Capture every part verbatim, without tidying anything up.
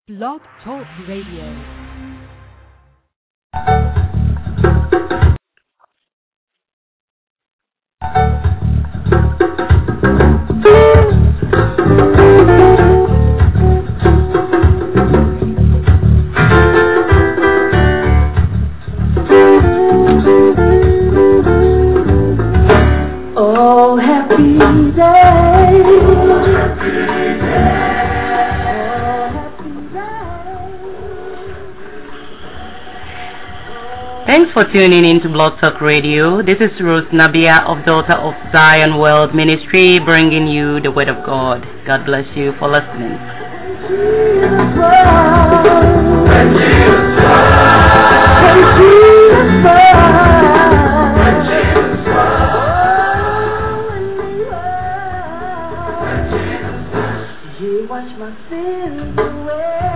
Blog Talk Radio. Oh, happy day. Thanks for tuning in to Blog Talk Radio. This is Ruth Nabia of Daughter of Zion World Ministry, bringing you the Word of God. God bless you for listening. You wash my sins away.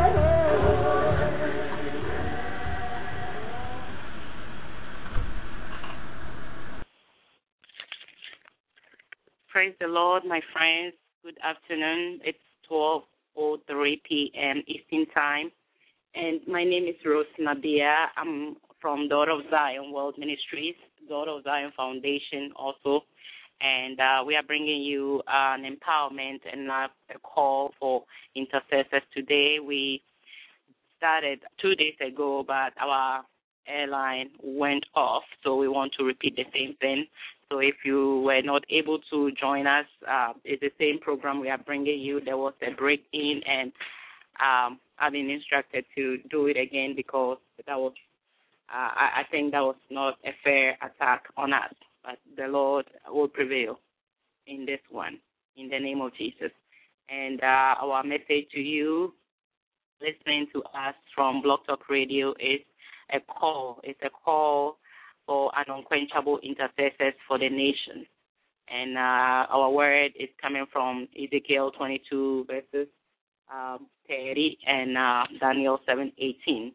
Praise the Lord, my friends. Good afternoon. It's twelve oh three p.m. Eastern Time. And my name is Rose Nabia. I'm from Daughter of Zion World Ministries, Daughter of Zion Foundation also. And uh, we are bringing you uh, an empowerment and uh, a call for intercessors. Today we started two days ago, but our airline went off, so we want to repeat the same thing. So if you were not able to join us, uh, it's the same program we are bringing you. There was a break in, and um, I've been instructed to do it again because that was, uh, I, I think that was not a fair attack on us. But the Lord will prevail in this one, in the name of Jesus. And uh, our message to you, listening to us from Blog Talk Radio, is a call. It's a call for an unquenchable intercessors for the nation. And uh, our word is coming from Ezekiel twenty-two, verses um, thirty, and uh, Daniel seven eighteen.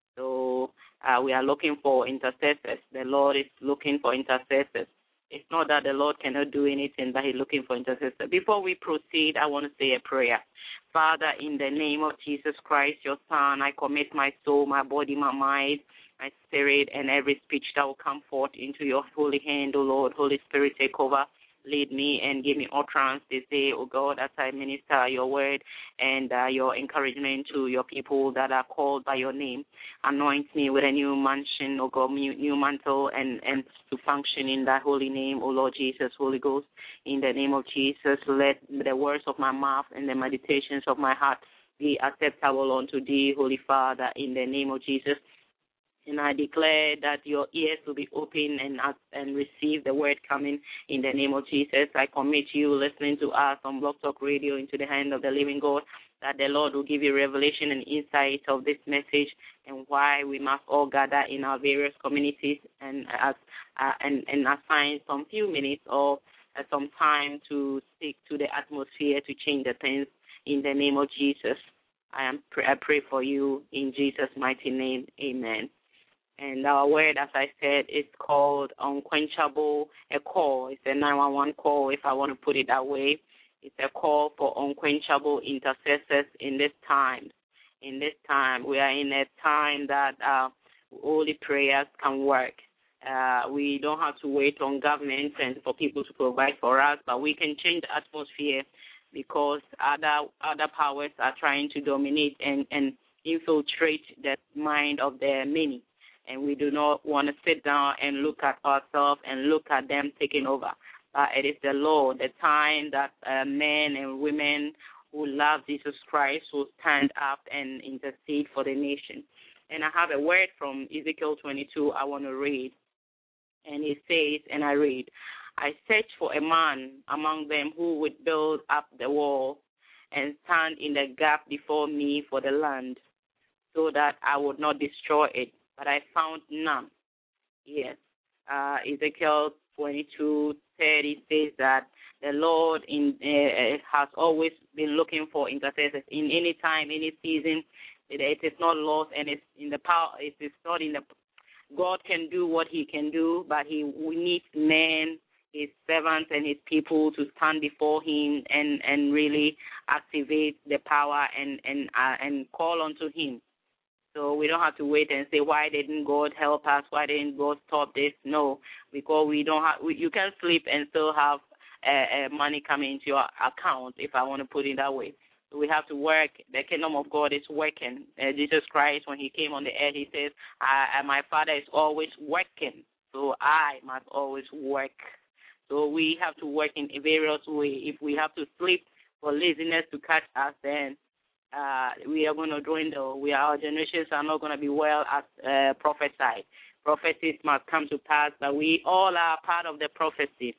So uh, we are looking for intercessors. The Lord is looking for intercessors. It's not that the Lord cannot do anything, but He's looking for intercessors. Before we proceed, I want to say a prayer. Father, in the name of Jesus Christ, your Son, I commit my soul, my body, my mind, my spirit, and every speech that will come forth into your holy hand, O Lord. Holy Spirit, take over. Lead me and give me utterance this day, O God, as I minister your word and uh, your encouragement to your people that are called by your name. Anoint me with a new mansion, O God, new, new mantle, and, and to function in that holy name, O Lord Jesus, Holy Ghost. In the name of Jesus, let the words of my mouth and the meditations of my heart be acceptable unto thee, Holy Father, in the name of Jesus. And I declare that your ears will be open and and receive the word coming in the name of Jesus. I commit you listening to us on Blog Talk Radio into the hand of the living God, that the Lord will give you revelation and insight of this message and why we must all gather in our various communities and as uh, and, and assign some few minutes or uh, some time to speak to the atmosphere to change the things in the name of Jesus. I am I pray for you in Jesus' mighty name. Amen. And our word, as I said, is called unquenchable, a call. It's a nine one one call, if I want to put it that way. It's a call for unquenchable intercessors in this time. In this time, we are in a time that uh, only prayers can work. Uh, we don't have to wait on government and for people to provide for us, but we can change the atmosphere because other other powers are trying to dominate and, and infiltrate the mind of the many. And we do not want to sit down and look at ourselves and look at them taking over. Uh, it is the Lord, the time that uh, men and women who love Jesus Christ will stand up and intercede for the nation. And I have a word from Ezekiel twenty-two I want to read. And it says, and I read, I search for a man among them who would build up the wall and stand in the gap before me for the land, so that I would not destroy it. But I found none. Yes. Uh, Ezekiel twenty-two thirty says that the Lord in, uh, has always been looking for intercessors in any time, any season. It, it is not lost, and it's in the power. It is not in the. God can do what He can do, but He we need men his servants and his people to stand before him and, and really activate the power and and uh, and call unto him. So we don't have to wait and say, why didn't God help us? Why didn't God stop this? No, because we don't have. We, you can sleep and still have uh, uh, money coming into your account, if I want to put it that way. So we have to work. The kingdom of God is working. Uh, Jesus Christ, when he came on the earth, he says, I, I, my Father is always working, so I must always work. So we have to work in various ways. If we have to sleep for laziness to catch us, then uh, we are going to dwindle. We, our generations are not going to be well as uh, prophesied. Prophecies must come to pass, but we all are part of the prophecy.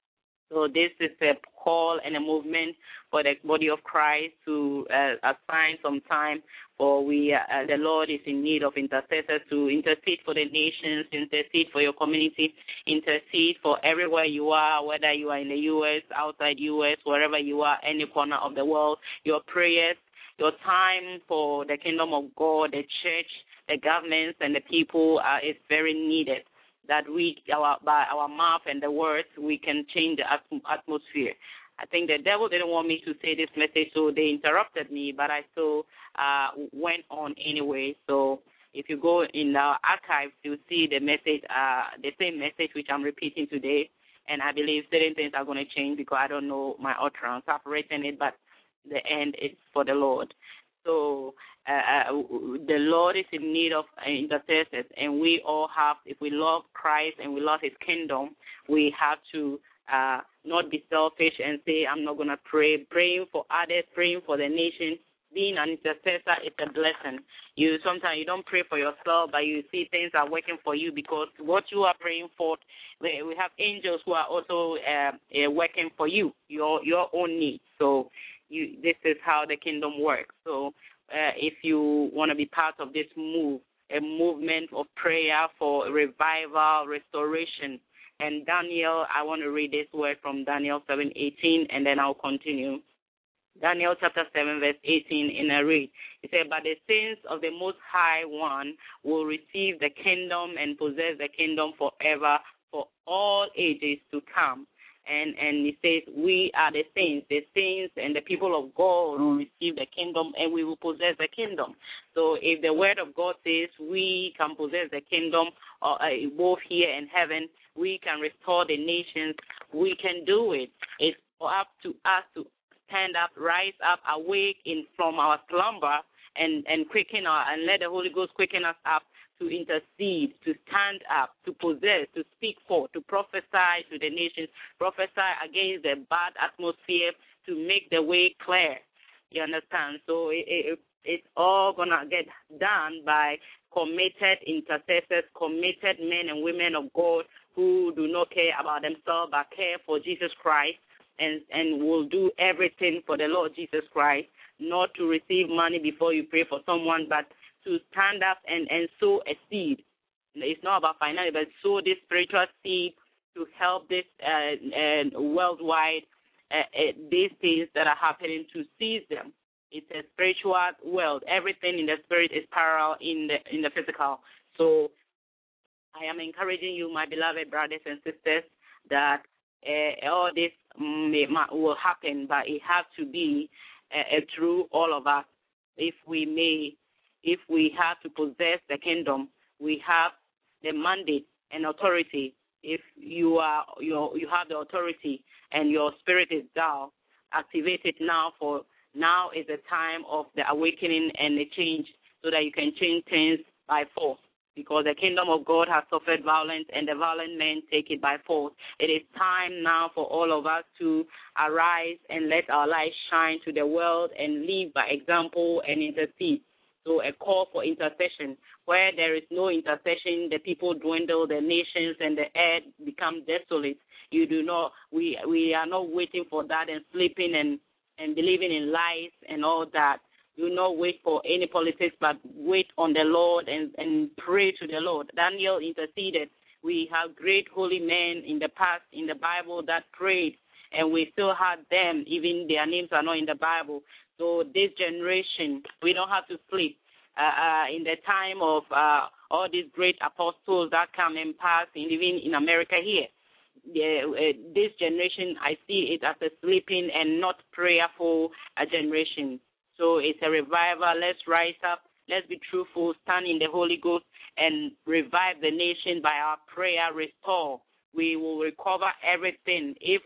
So this is a call and a movement for the body of Christ to uh, assign some time for we. Uh, the Lord is in need of intercessors to intercede for the nations, intercede for your community, intercede for everywhere you are, whether you are in the U S, outside U S, wherever you are, any corner of the world. Your prayers, your time for the kingdom of God, the church, the governments, and the people uh, is very needed. That we, our, by our mouth and the words, we can change the atmosphere. I think the devil didn't want me to say this message, so they interrupted me, but I still uh, went on anyway. So if you go in our archives, you'll see the message, uh, the same message which I'm repeating today, and I believe certain things are going to change because I don't know my utterance, operating it, but the end is for the Lord. So uh, the Lord is in need of intercessors, and we all have, if we love Christ and we love his kingdom, we have to uh, not be selfish and say, I'm not going to pray. Praying for others, praying for the nation, being an intercessor is a blessing. You sometimes you don't pray for yourself, but you see things are working for you because what you are praying for, we, we have angels who are also uh, uh, working for you, your your own needs. So You, this is how the kingdom works. So uh, if you want to be part of this move, a movement of prayer for revival, restoration, and Daniel, I want to read this word from Daniel seven eighteen, and then I'll continue. Daniel chapter seven, verse eighteen, in a read. It said, but the saints of the Most High One will receive the kingdom and possess the kingdom forever, for all ages to come. And and he says, we are the saints. The saints and the people of God will receive the kingdom, and we will possess the kingdom. So if the word of God says we can possess the kingdom, uh, both here and heaven, we can restore the nations, we can do it. It's up to us to stand up, rise up, awake in from our slumber, and, and quicken our, and let the Holy Ghost quicken us up to intercede, to stand up, to possess, to speak for, to prophesy to the nations, prophesy against the bad atmosphere, to make the way clear. You understand? So it, it, it's all going to get done by committed intercessors, committed men and women of God who do not care about themselves but care for Jesus Christ and, and will do everything for the Lord Jesus Christ, not to receive money before you pray for someone, but to stand up and, and sow a seed. It's not about finance, but sow this spiritual seed to help this uh, uh, worldwide, uh, uh, these things that are happening, to seize them. It's a spiritual world. Everything in the spirit is parallel in the in the physical. So I am encouraging you, my beloved brothers and sisters, that uh, all this may, will happen, but it has to be uh, through all of us. If we may If we have to possess the kingdom, we have the mandate and authority. If you are you you have the authority and your spirit is down, activate it now. For now is the time of the awakening and the change, so that you can change things by force. Because the kingdom of God has suffered violence, and the violent men take it by force. It is time now for all of us to arise and let our light shine to the world and live by example and intercede. So a call for intercession. Where there is no intercession, the people dwindle, the nations and the earth become desolate. You do not. We we are not waiting for that and sleeping and, and believing in lies and all that. Do not wait for any politics, but wait on the Lord and, and pray to the Lord. Daniel interceded. We have great holy men in the past in the Bible that prayed, and we still have them. Even their names are not in the Bible. So this generation, we don't have to sleep. Uh, uh, in the time of uh, all these great apostles that come and pass, and even in America here, uh, uh, this generation, I see it as a sleeping and not prayerful uh, generation. So it's a revival. Let's rise up. Let's be truthful, stand in the Holy Ghost, and revive the nation by our prayer. Restore. We will recover everything if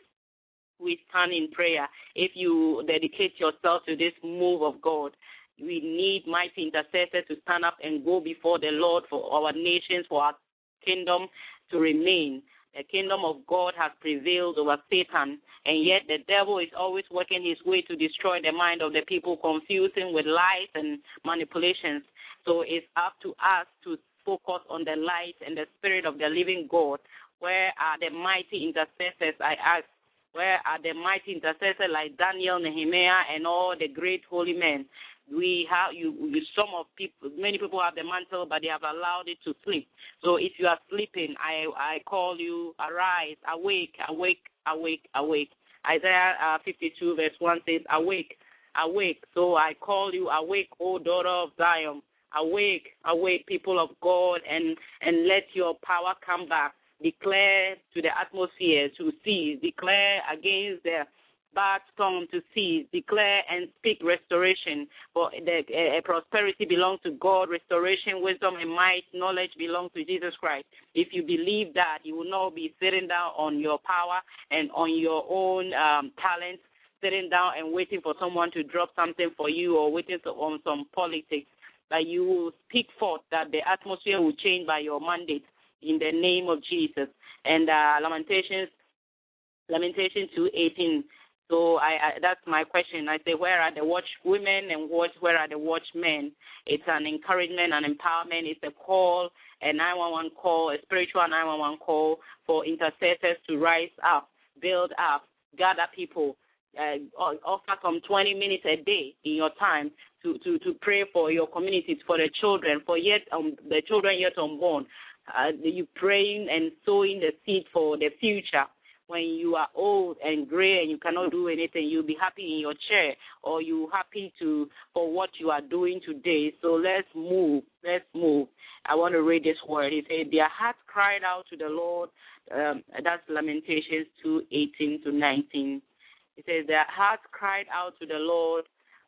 we stand in prayer. If you dedicate yourself to this move of God, we need mighty intercessors to stand up and go before the Lord for our nations, for our kingdom to remain. The kingdom of God has prevailed over Satan, and yet the devil is always working his way to destroy the mind of the people, confusing with lies and manipulations. So it's up to us to focus on the light and the spirit of the living God. Where are the mighty intercessors, I ask? Where are the mighty intercessors like Daniel, Nehemiah, and all the great holy men? We have you. you some of people, many people have the mantle, but they have allowed it to sleep. So if you are sleeping, I I call you, arise, awake, awake, awake, awake. Isaiah uh, fifty-two verse one says, awake, awake. So I call you, awake, O daughter of Zion, awake, awake, people of God, and and let your power come back. Declare to the atmosphere to cease. Declare against the bad storm to cease. Declare and speak restoration. For the uh, prosperity belongs to God. Restoration, wisdom, and might, knowledge belongs to Jesus Christ. If you believe that, you will not be sitting down on your power and on your own um, talents, sitting down and waiting for someone to drop something for you or waiting on some politics. But you will speak forth that the atmosphere will change by your mandate in the name of Jesus. And uh, Lamentations, Lamentations two eighteen. So I, I that's my question. I say, where are the watchwomen and watch, where are the watchmen? It's an encouragement, an empowerment. It's a call, a nine one one call, a spiritual nine one one call for intercessors to rise up, build up, gather people, uh, offer some twenty minutes a day in your time to, to, to pray for your communities, for the children, for yet um, the children yet unborn. Uh, you praying and sowing the seed for the future. When you are old and gray and you cannot do anything, you'll be happy in your chair, or you happy to for what you are doing today. So let's move. Let's move. I want to read this word. It said, their hearts cried out to the Lord. Um, that's Lamentations two eighteen to nineteen. It says, their hearts cried out to the Lord,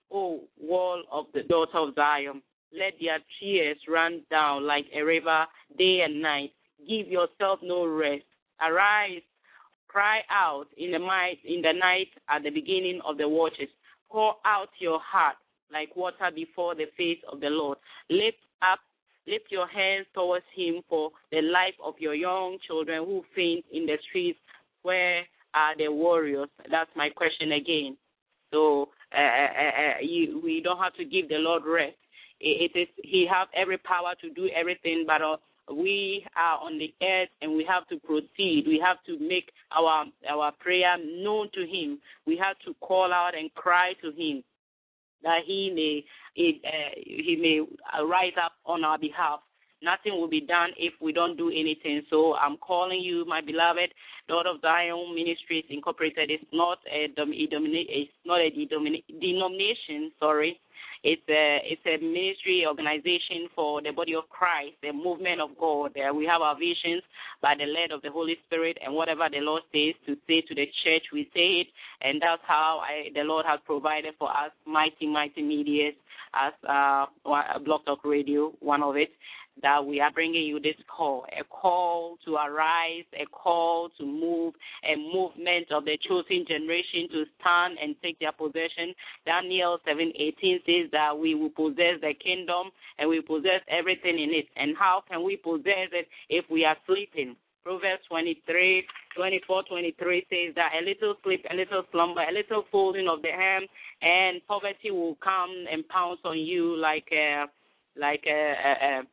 O wall of the daughter of Zion. Let their tears run down like a river day and night. Give yourself no rest. Arise, cry out in the night, in the night at the beginning of the watches. Pour out your heart like water before the face of the Lord. Lift up, lift your hands towards him for the life of your young children who faint in the streets. Where are the warriors? That's my question again. So uh, uh, uh, you, we don't have to give the Lord rest. It is he have every power to do everything, but uh, we are on the earth and we have to proceed. We have to make our our prayer known to him. We have to call out and cry to him that he may it, uh, he may rise up on our behalf. Nothing will be done if we don't do anything. So I'm calling you, my beloved, Lord of Zion Ministries Incorporated. It's not a, it's not a denomination, sorry. It's a, it's a ministry organization for the body of Christ, the movement of God. Uh, we have our visions by the lead of the Holy Spirit, and whatever the Lord says to say to the church, we say it. And that's how I, the Lord has provided for us mighty, mighty medias as uh, Blog Talk Radio, one of it, that we are bringing you this call, a call to arise, a call to move, a movement of the chosen generation to stand and take their possession. Daniel seven eighteen says that we will possess the kingdom and we possess everything in it. And how can we possess it if we are sleeping? Proverbs twenty-three, twenty-four, twenty-three says that a little sleep, a little slumber, a little folding of the hand, and poverty will come and pounce on you like a, like a, a, a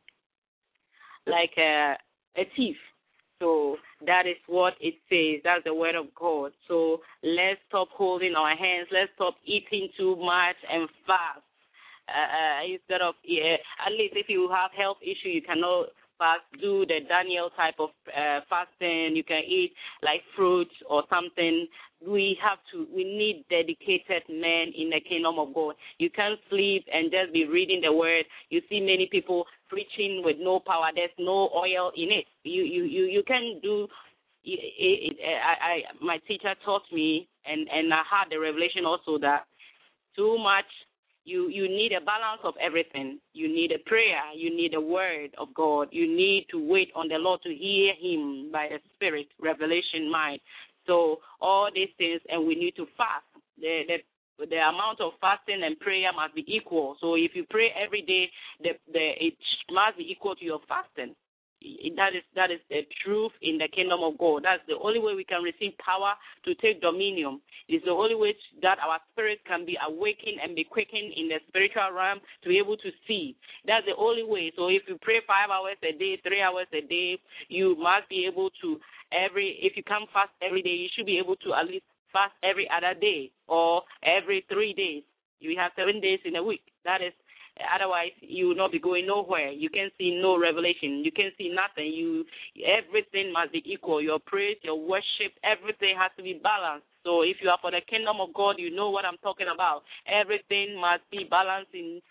like a, a thief. So that is what it says. That's the word of God. So let's stop holding our hands. Let's stop eating too much and fast. Uh, instead of, uh, at least if you have health issue, you cannot fast, do the Daniel type of uh, fasting. You can eat like fruits or something. We have to, we need dedicated men in the kingdom of God. You can't sleep and just be reading the word. You see many people preaching with no power. There's no oil in it. You you you, you can do it, it, I, I, my teacher taught me, and, and I had the revelation also that too much, you, you need a balance of everything. You need a prayer. You need a word of God. You need to wait on the Lord to hear him by the Spirit, revelation mind. So all these things, and we need to fast. The, the, the amount of fasting and prayer must be equal. So if you pray every day, the, the, it must be equal to your fasting. That is that is the truth in the kingdom of God. That's the only way we can receive power to take dominion. It's the only way that our spirit can be awakened and be quickened in the spiritual realm to be able to see. That's the only way. So if you pray five hours a day, three hours a day, you must be able to every. If you come fast every day, you should be able to at least fast every other day or every three days. You have seven days in a week. That is. Otherwise, you will not be going nowhere. You can see no revelation. You can see nothing. You, everything must be equal. Your praise, your worship, everything has to be balanced. So if you are for the kingdom of God, you know what I'm talking about. Everything must be balanced in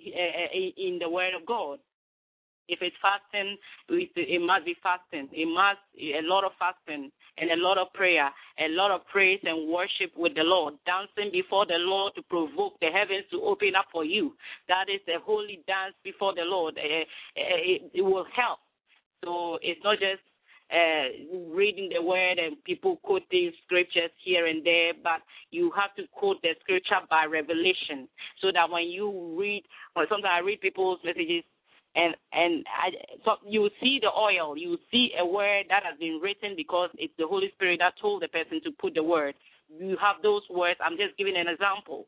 in the word of God. If it's fasting, it must be fasting. It must a lot of fasting and a lot of prayer, a lot of praise and worship with the Lord, dancing before the Lord to provoke the heavens to open up for you. That is a holy dance before the Lord. It, it will help. So it's not just uh, reading the word and people quoting scriptures here and there, but you have to quote the scripture by revelation, so that when you read, or sometimes I read people's messages, And and I, so you see the oil, you see a word that has been written because it's the Holy Spirit that told the person to put the word. You have those words. I'm just giving an example.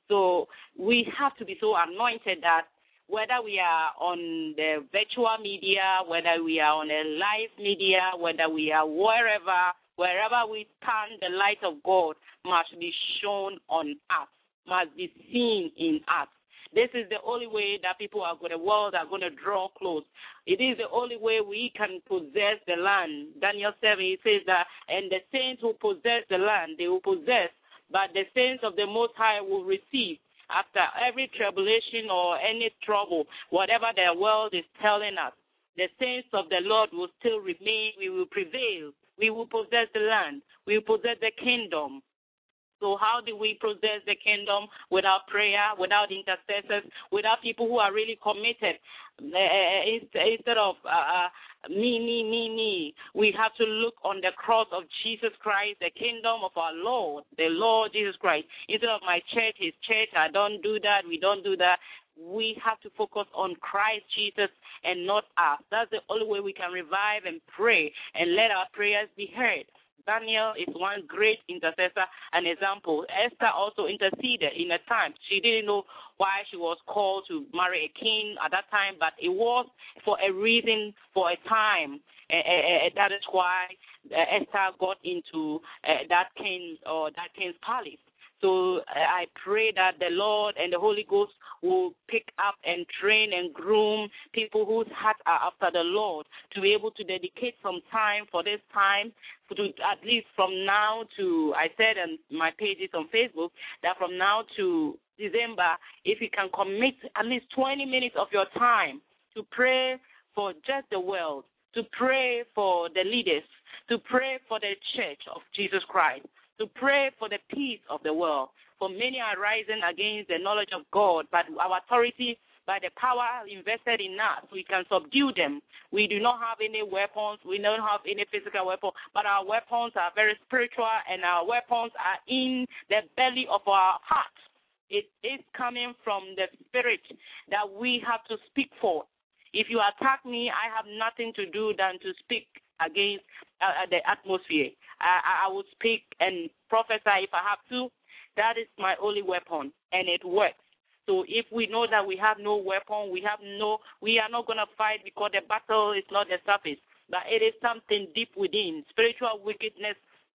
So we have to be so anointed that whether we are on the virtual media, whether we are on a live media, whether we are wherever, wherever we stand, the light of God must be shown on us, must be seen in us. This is the only way that people are going, the world are going to draw close. It is the only way we can possess the land. Daniel seven, it says that, and the saints who possess the land, they will possess, but the saints of the Most High will receive. After every tribulation or any trouble, whatever the world is telling us, the saints of the Lord will still remain. We will prevail. We will possess the land. We will possess the kingdom. So how do we possess the kingdom without prayer, without intercessors, without people who are really committed? Uh, instead of uh, me, me, me, me, we have to look on the cross of Jesus Christ, the kingdom of our Lord, the Lord Jesus Christ. Instead of my church, his church, I don't do that, we don't do that. We have to focus on Christ Jesus and not us. That's the only way we can revive and pray and let our prayers be heard. Daniel is one great intercessor, an example. Esther also interceded in a time. She didn't know why she was called to marry a king at that time, but it was for a reason, for a time. Uh, uh, that is why uh, Esther got into uh, that king or that king's palace. So I pray that the Lord and the Holy Ghost will pick up and train and groom people whose hearts are after the Lord to be able to dedicate some time for this time, to at least from now to, I said on my pages on Facebook, that from now to December, if you can commit at least twenty minutes of your time to pray for just the world, to pray for the leaders, to pray for the church of Jesus Christ, to pray for the peace of the world. For many are rising against the knowledge of God, but our authority, by the power invested in us, we can subdue them. We do not have any weapons. We don't have any physical weapon, but our weapons are very spiritual, and our weapons are in the belly of our heart. It is coming from the Spirit that we have to speak for. If you attack me, I have nothing to do than to speak against uh, the atmosphere. I, I will speak and prophesy if I have to. That is my only weapon, and it works. So if we know that we have no weapon, we have no, we are not going to fight because the battle is not the surface, but it is something deep within, spiritual wickedness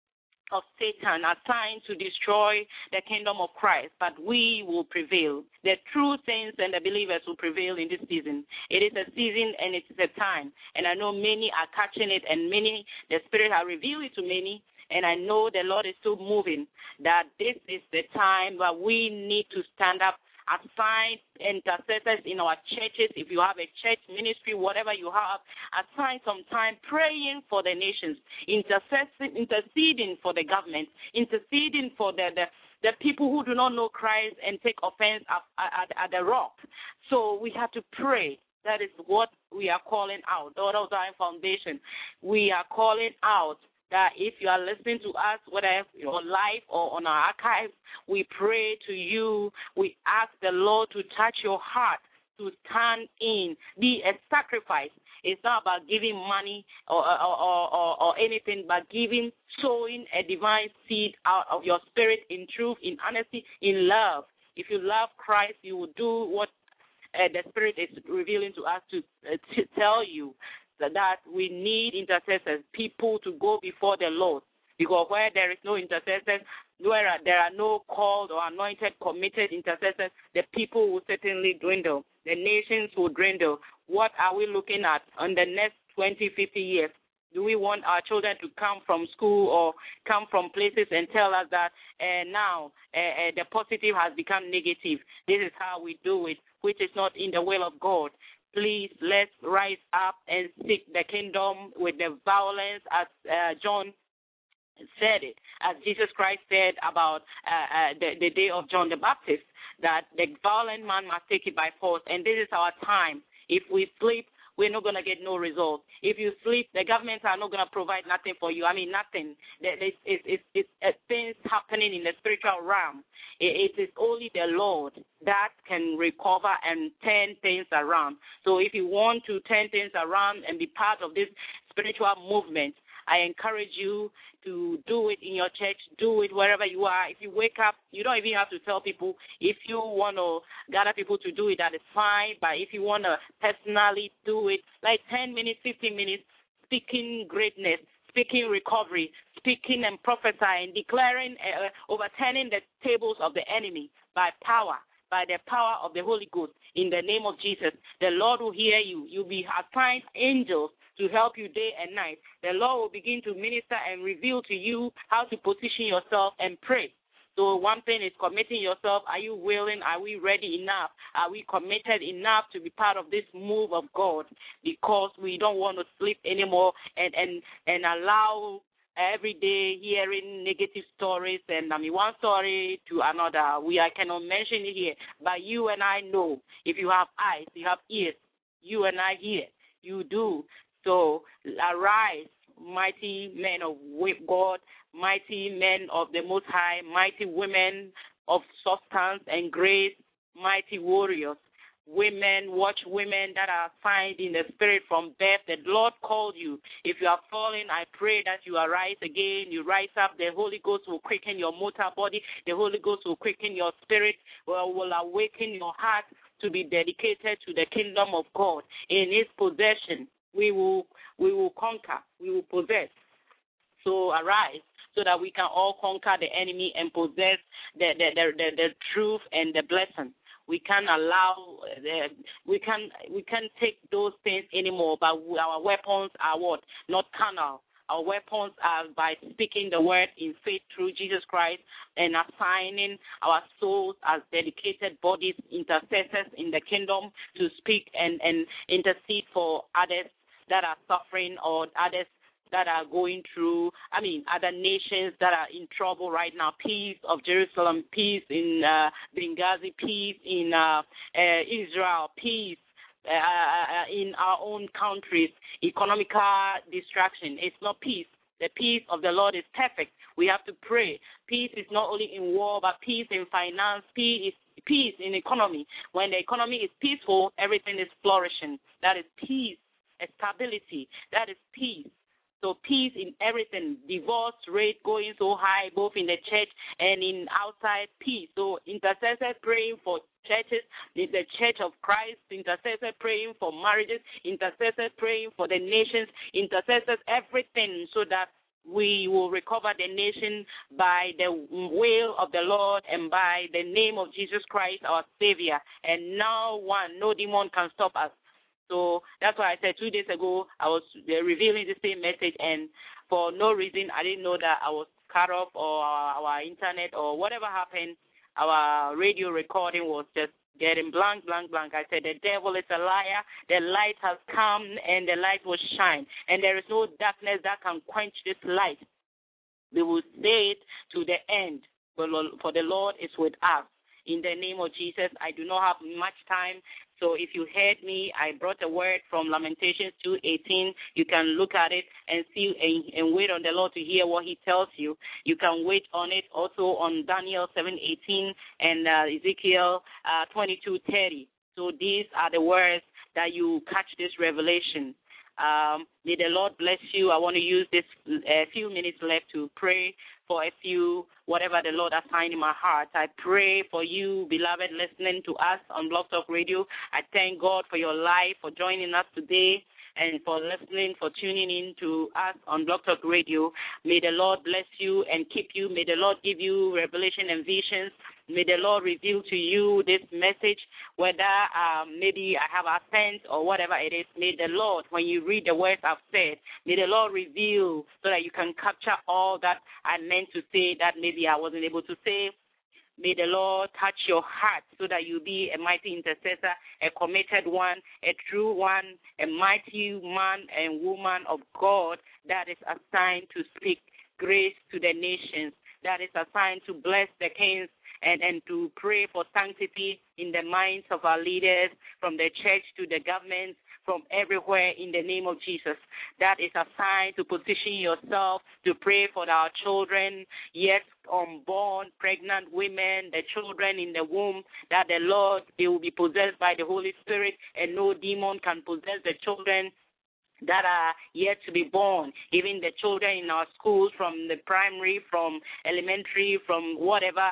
of Satan assigned to destroy the kingdom of Christ, but we will prevail. The true saints and the believers will prevail in this season. It is a season and it is a time, and I know many are catching it, and many, the Spirit has revealed it to many, and I know the Lord is still moving, that this is the time that we need to stand up Assign intercessors in our churches. If you have a church ministry, whatever you have, assign some time praying for the nations, intercessing, interceding for the government, interceding for the, the, the people who do not know Christ and take offense at, at, at the rock. So we have to pray. That is what we are calling out. Daughter of Zion Foundation, we are calling out that if you are listening to us, whether on live or on our archives, we pray to you. We ask the Lord to touch your heart, to stand in, be a sacrifice. It's not about giving money or, or, or, or, or anything, but giving, sowing a divine seed out of your spirit in truth, in honesty, in love. If you love Christ, you will do what uh, the Spirit is revealing to us to, uh, to tell you. That we need intercessors, people to go before the Lord. Because where there is no intercessors, where there are no called or anointed, committed intercessors, the people will certainly dwindle. The nations will dwindle. What are we looking at in the next twenty, fifty years? Do we want our children to come from school or come from places and tell us that uh, now uh, uh, the positive has become negative? This is how we do it, which is not in the will of God. Please, let's rise up and seek the kingdom with the violence, as uh, John said it, as Jesus Christ said about uh, uh, the, the day of John the Baptist, that the violent man must take it by force, and this is our time. If we sleep, we're not going to get no results. If you sleep, the governments are not going to provide nothing for you. I mean, nothing. It's, it's, it's, it's, it's things happening in the spiritual realm. It, it is only the Lord that can recover and turn things around. So if you want to turn things around and be part of this spiritual movement, I encourage you to do it in your church, do it wherever you are. If you wake up, you don't even have to tell people. If you want to gather people to do it, that is fine. But if you want to personally do it, like ten minutes, fifteen minutes, speaking greatness, speaking recovery, speaking and prophesying, declaring, uh, overturning the tables of the enemy by power, by the power of the Holy Ghost, in the name of Jesus. The Lord will hear you. You'll be assigned angels to help you day and night. The Lord will begin to minister and reveal to you how to position yourself and pray. So one thing is committing yourself. Are you willing? Are we ready enough? Are we committed enough to be part of this move of God? Because we don't want to sleep anymore and, and, and allow every day hearing negative stories, and I mean one story to another. We I cannot mention it here, but you and I know. If you have eyes, you have ears. You and I hear. You do. So arise, mighty men of God, mighty men of the Most High, mighty women of substance and grace, mighty warriors. Women, watch women that are assigned in the spirit from birth. The Lord called you. If you are fallen, I pray that you arise again. You rise up. The Holy Ghost will quicken your mortal body. The Holy Ghost will quicken your spirit, will, will awaken your heart to be dedicated to the kingdom of God. In His possession, we will we will conquer. We will possess. So arise, so that we can all conquer the enemy and possess the the the, the, the truth and the blessing. We can't allow, uh, we can we can't take those things anymore. But our weapons are what? Not carnal. Our weapons are by speaking the word in faith through Jesus Christ and assigning our souls as dedicated bodies, intercessors in the kingdom to speak and, and intercede for others that are suffering or others that are going through, I mean, other nations that are in trouble right now. Peace of Jerusalem, peace in uh, Benghazi, peace in uh, uh, Israel, peace uh, in our own countries, economical distraction. It's not peace. The peace of the Lord is perfect. We have to pray. Peace is not only in war, but peace in finance, peace is peace in economy. When the economy is peaceful, everything is flourishing. That is peace. Stability. That is peace. So peace in everything. Divorce rate going so high, both in the church and in outside, peace. So intercessors praying for churches, the church of Christ, intercessors praying for marriages, intercessors praying for the nations, intercessors everything, so that we will recover the nation by the will of the Lord and by the name of Jesus Christ, our Savior. And no one, no demon can stop us. So that's why I said two days ago I was revealing the same message, and for no reason I didn't know that I was cut off or our, our internet or whatever happened. our radio recording was just getting blank, blank, blank. I said, the devil is a liar. The light has come, and the light will shine. And there is no darkness that can quench this light. We will say it to the end, for the Lord is with us. In the name of Jesus, I do not have much time. So if you heard me, I brought a word from Lamentations two eighteen. You can look at it and see and, and wait on the Lord to hear what he tells you. You can wait on it also on Daniel seven eighteen and uh, Ezekiel uh, twenty-two thirty. So these are the words that you catch this revelation. Um, may the Lord bless you. I want to use this a uh, few minutes left to pray for a few, whatever the Lord assigned in my heart. I pray for you, beloved, listening to us on Blog Talk Radio. I thank God for your life, for joining us today, and for listening, for tuning in to us on Blog Talk Radio. May the Lord bless you and keep you. May the Lord give you revelation and visions. May the Lord reveal to you this message, whether um, maybe I have accent or whatever it is. May the Lord, when you read the words I've said, may the Lord reveal so that you can capture all that I meant to say that maybe I wasn't able to say. May the Lord touch your heart so that you be a mighty intercessor, a committed one, a true one, a mighty man and woman of God that is assigned to speak grace to the nations, that is assigned to bless the kings, and, and to pray for sanctity in the minds of our leaders, from the church to the government, from everywhere in the name of Jesus. That is assigned to position yourself to pray for our children, yet unborn, pregnant women, the children in the womb, that the Lord, they will be possessed by the Holy Spirit, and no demon can possess the children that are yet to be born, even the children in our schools, from the primary, from elementary, from whatever,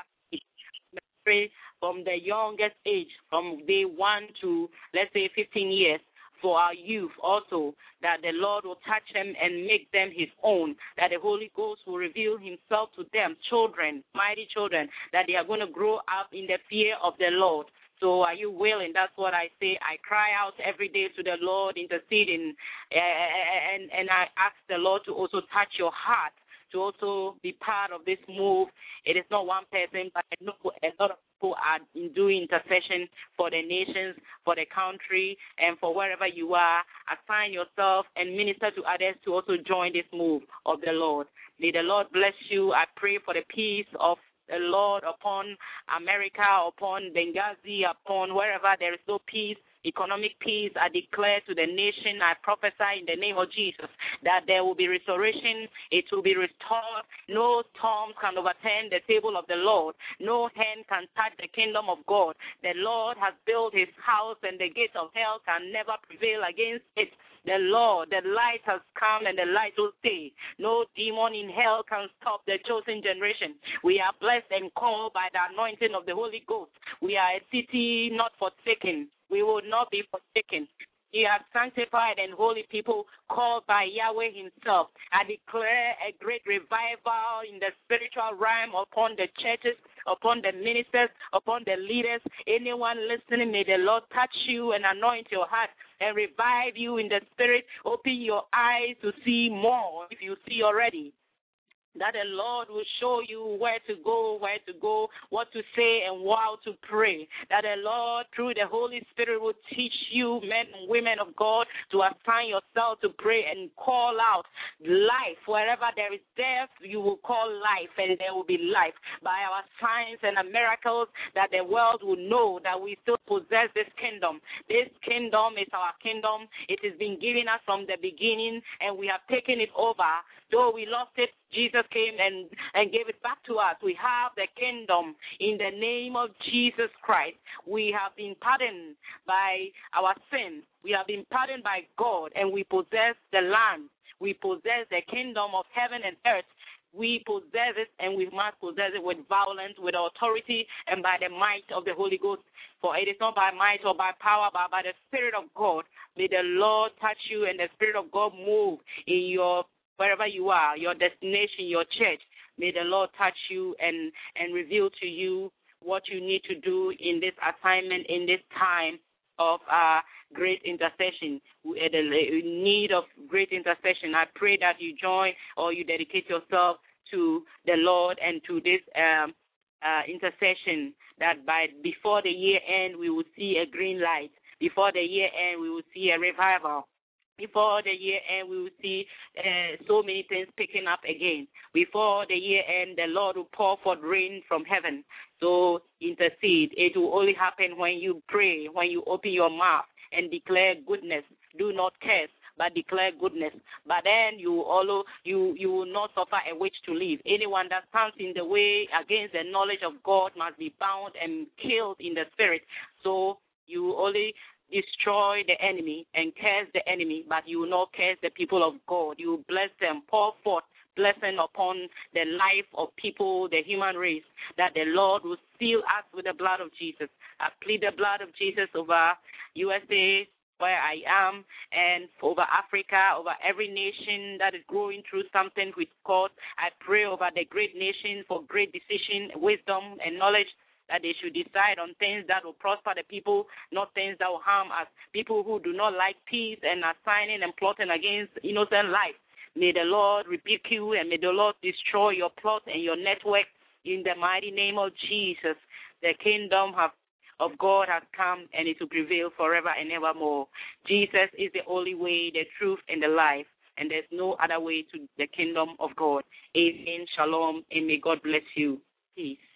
from the youngest age, from day one to, let's say, fifteen years, for our youth also, that the Lord will touch them and make them his own, that the Holy Ghost will reveal himself to them, children, mighty children, that they are going to grow up in the fear of the Lord. So are you willing? That's what I say. I cry out every day to the Lord, interceding, and, and I ask the Lord to also touch your heart, to also be part of this move. It is not one person, but I know a lot of people are doing intercession for the nations, for the country, and for wherever you are. Assign yourself and minister to others to also join this move of the Lord. May the Lord bless you. I pray for the peace of the Lord upon America, upon Benghazi, upon wherever there is no peace. Economic peace, I declare to the nation, I prophesy in the name of Jesus that there will be restoration, it will be restored. No storm can overturn the table of the Lord. No hand can touch the kingdom of God. The Lord has built his house, and the gates of hell can never prevail against it. The Lord, the light has come, and the light will stay. No demon in hell can stop the chosen generation. We are blessed and called by the anointing of the Holy Ghost. We are a city not forsaken. We will not be forsaken. You are sanctified and holy people called by Yahweh himself. I declare a great revival in the spiritual realm upon the churches, upon the ministers, upon the leaders. Anyone listening, may the Lord touch you and anoint your heart and revive you in the spirit. Open your eyes to see more if you see already. That the Lord will show you where to go, where to go, what to say, and how to pray. That the Lord, through the Holy Spirit, will teach you, men and women of God, to assign yourself to pray and call out life. Wherever there is death, you will call life, and there will be life. By our signs and our miracles, that the world will know that we still possess this kingdom. This kingdom is our kingdom. It has been given us from the beginning, and we have taken it over. Though we lost it, Jesus came and, and gave it back to us. We have the kingdom in the name of Jesus Christ. We have been pardoned by our sin. We have been pardoned by God, and we possess the land. We possess the kingdom of heaven and earth. We possess it, and we must possess it with violence, with authority, and by the might of the Holy Ghost. For it is not by might or by power, but by the Spirit of God. May the Lord touch you, and the Spirit of God move in your wherever you are, your destination, your church. May the Lord touch you and, and reveal to you what you need to do in this assignment, in this time of uh, great intercession, the need of great intercession. I pray that you join or you dedicate yourself to the Lord and to this um, uh, intercession that by before the year end we will see a green light. Before the year end we will see a revival. Before the year end, we will see uh, so many things picking up again. Before the year end, the Lord will pour forth rain from heaven. So intercede. It will only happen when you pray, when you open your mouth and declare goodness. Do not curse, but declare goodness. But then you also you you will not suffer a witch to live. Anyone that stands in the way against the knowledge of God must be bound and killed in the spirit. So you only destroy the enemy and curse the enemy, but you will not curse the people of God. You will bless them, pour forth blessing upon the life of people, the human race, that the Lord will seal us with the blood of Jesus. I plead the blood of Jesus over U S A, where I am, and over Africa, over every nation that is going through something with God. I pray over the great nation for great decision, wisdom, and knowledge, that they should decide on things that will prosper the people, not things that will harm us. People who do not like peace and are signing and plotting against innocent life. May the Lord rebuke you, and may the Lord destroy your plot and your network in the mighty name of Jesus. The kingdom have, of God has come, and it will prevail forever and evermore. Jesus is the only way, the truth, and the life, and there's no other way to the kingdom of God. Amen. Shalom, and may God bless you. Peace.